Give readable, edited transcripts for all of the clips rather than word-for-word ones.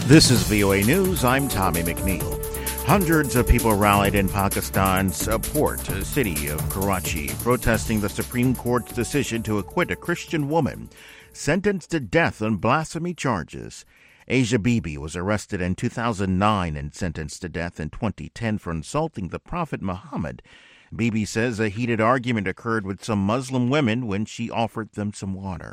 This is VOA News. I'm Tommy McNeil. Hundreds of people rallied in Pakistan's port city of Karachi, protesting the Supreme Court's decision to acquit a Christian woman sentenced to death on blasphemy charges. Asia Bibi was arrested in 2009 and sentenced to death in 2010 for insulting the Prophet Muhammad. Bibi says a heated argument occurred with some Muslim women when she offered them some water.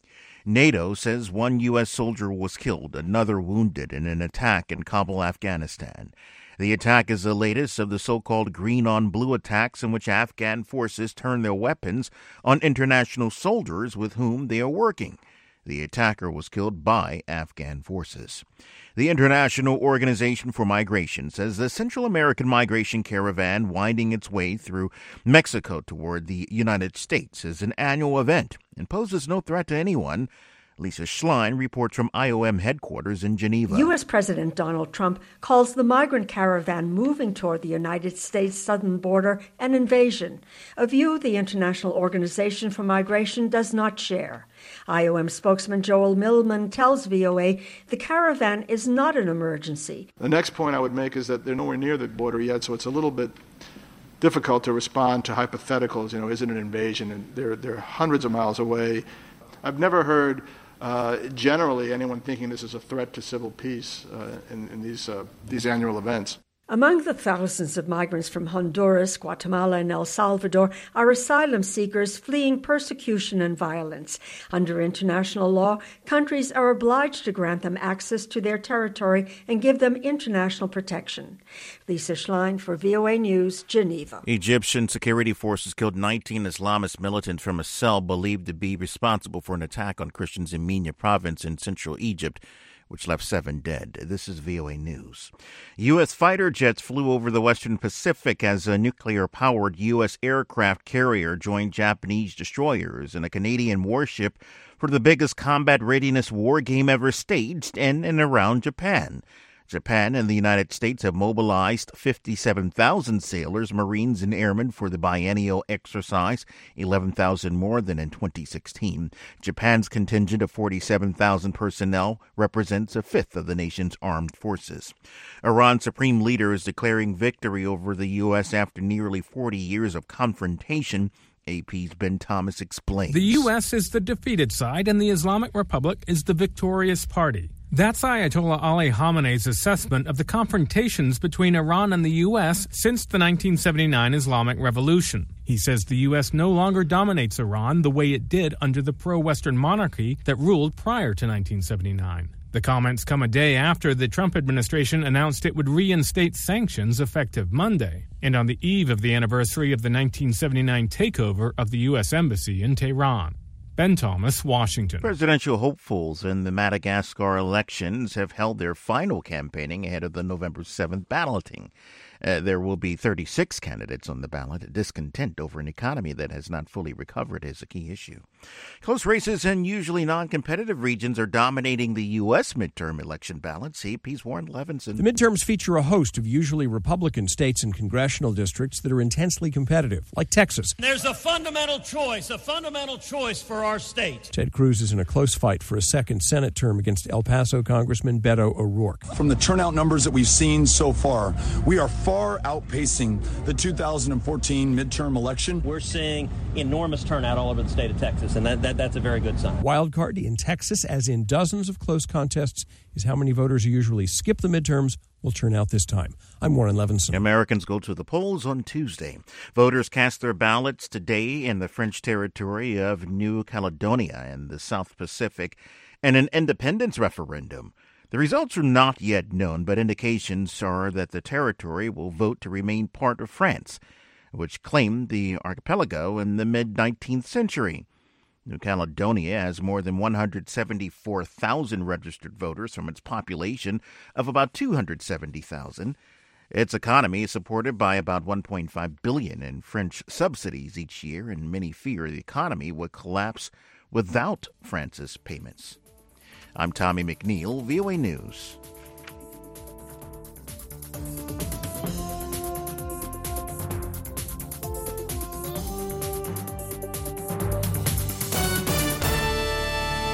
NATO says one U.S. soldier was killed, another wounded in an attack in Kabul, Afghanistan. The attack is the latest of the so-called green-on-blue attacks in which Afghan forces turn their weapons on international soldiers with whom they are working. The attacker was killed by Afghan forces. The International Organization for Migration says the Central American migration caravan winding its way through Mexico toward the United States is an annual event and poses no threat to anyone. Lisa Schlein reports from IOM headquarters in Geneva. U.S. President Donald Trump calls the migrant caravan moving toward the United States southern border an invasion, a view the International Organization for Migration does not share. IOM spokesman Joel Millman tells VOA the caravan is not an emergency. The next point I would make is that they're nowhere near the border yet, so it's a little bit difficult to respond to hypotheticals. Is it an invasion? And they're hundreds of miles away. I've never heard generally anyone thinking this is a threat to civil peace in these annual events. Among the thousands of migrants from Honduras, Guatemala, and El Salvador are asylum seekers fleeing persecution and violence. Under international law, countries are obliged to grant them access to their territory and give them international protection. Lisa Schlein for VOA News, Geneva. Egyptian security forces killed 19 Islamist militants from a cell believed to be responsible for an attack on Christians in Minya province in central Egypt, which left 7 dead. This is VOA News. U.S. fighter jets flew over the Western Pacific as a nuclear-powered U.S. aircraft carrier joined Japanese destroyers and a Canadian warship for the biggest combat readiness war game ever staged in and around Japan. Japan and the United States have mobilized 57,000 sailors, Marines, and airmen for the biennial exercise, 11,000 more than in 2016. Japan's contingent of 47,000 personnel represents a fifth of the nation's armed forces. Iran's supreme leader is declaring victory over the U.S. after nearly 40 years of confrontation. AP's Ben Thomas explains. The U.S. is the defeated side and the Islamic Republic is the victorious party. That's Ayatollah Ali Khamenei's assessment of the confrontations between Iran and the U.S. since the 1979 Islamic Revolution. He says the U.S. no longer dominates Iran the way it did under the pro-Western monarchy that ruled prior to 1979. The comments come a day after the Trump administration announced it would reinstate sanctions effective Monday, and on the eve of the anniversary of the 1979 takeover of the U.S. Embassy in Tehran. Ben Thomas, Washington. Presidential hopefuls in the Madagascar elections have held their final campaigning ahead of the November 7th balloting. There will be 36 candidates on the ballot. Discontent over an economy that has not fully recovered is a key issue. Close races in usually non-competitive regions are dominating the U.S. midterm election ballots. CP's Warren Levinson. The midterms feature a host of usually Republican states and congressional districts that are intensely competitive, like Texas. There's a fundamental choice for our state. Ted Cruz is in a close fight for a second Senate term against El Paso Congressman Beto O'Rourke. From the turnout numbers that we've seen so far, we are far outpacing the 2014 midterm election. We're seeing enormous turnout all over the state of Texas, and that's a very good sign. Wild card in Texas, as in dozens of close contests, is how many voters who usually skip the midterms will turn out this time. I'm Warren Levinson. Americans go to the polls on Tuesday. Voters cast their ballots today in the French territory of New Caledonia in the South Pacific and an independence referendum. The results are not yet known, but indications are that the territory will vote to remain part of France, which claimed the archipelago in the mid-19th century. New Caledonia has more than 174,000 registered voters from its population of about 270,000. Its economy is supported by about $1.5 billion in French subsidies each year, and many fear the economy would collapse without France's payments. I'm Tommy McNeil, VOA News.